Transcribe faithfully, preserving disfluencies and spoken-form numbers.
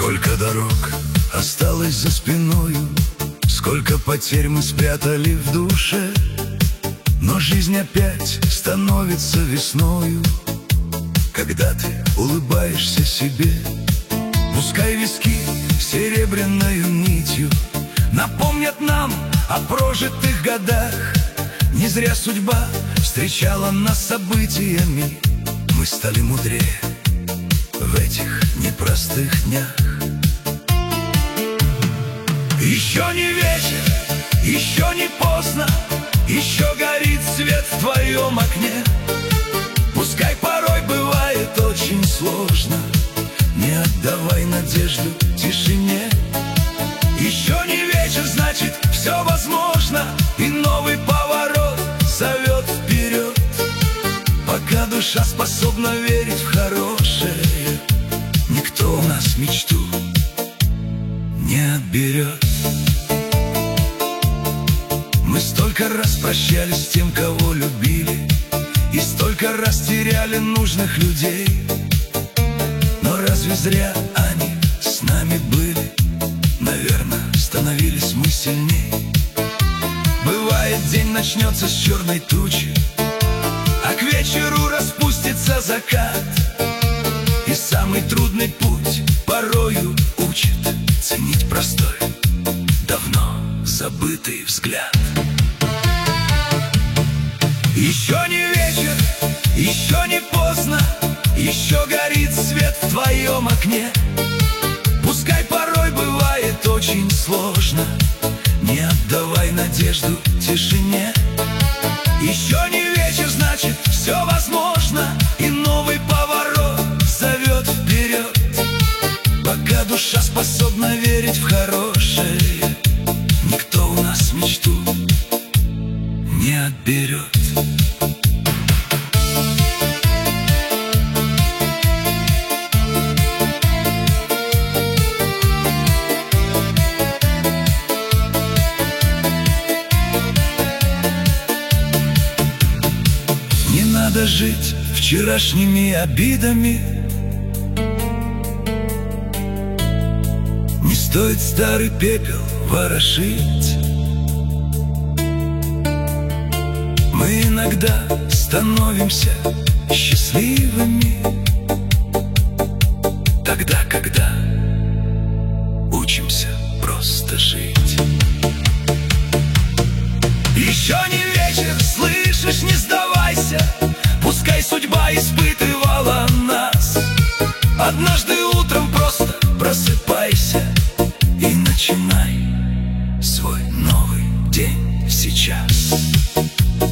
Сколько дорог осталось за спиною, сколько потерь мы спрятали в душе, но жизнь опять становится весною, когда ты улыбаешься себе. Пускай виски серебряною нитью напомнят нам о прожитых годах. Не зря судьба встречала нас событиями, мы стали мудрее в этих непростых днях. Еще не вечер, еще не поздно, еще горит свет в твоем окне. Пускай порой бывает очень сложно, не отдавай надежду тишине. Еще не вечер, значит, все возможно, и новый поворот зовет вперед. Пока душа способна верить в хорошее, никто у нас мечту не отберет. Мы столько раз прощались с тем, кого любили, и столько раз теряли нужных людей. Но разве зря они с нами были? Наверное, становились мы сильней. Бывает, день начнется с черной тучи, а к вечеру распустится закат. И самый трудный путь порою учит ценить простой, давно забытый взгляд. Еще не вечер, еще не поздно, еще горит свет в твоем окне. Пускай порой бывает очень сложно, не отдавай надежду тишине. Еще не вечер, значит, все возможно, и новый поворот зовет вперед. Пока душа способна верить в хорошее, никто у нас мечту не отберет. Не надо жить вчерашними обидами, не стоит старый пепел ворошить. Мы иногда становимся счастливыми тогда, когда учимся просто жить. Еще не вечер, слышишь, не сдавайся, пускай судьба испытывала нас. Однажды утром просто просыпайся и начинай свой новый день сейчас.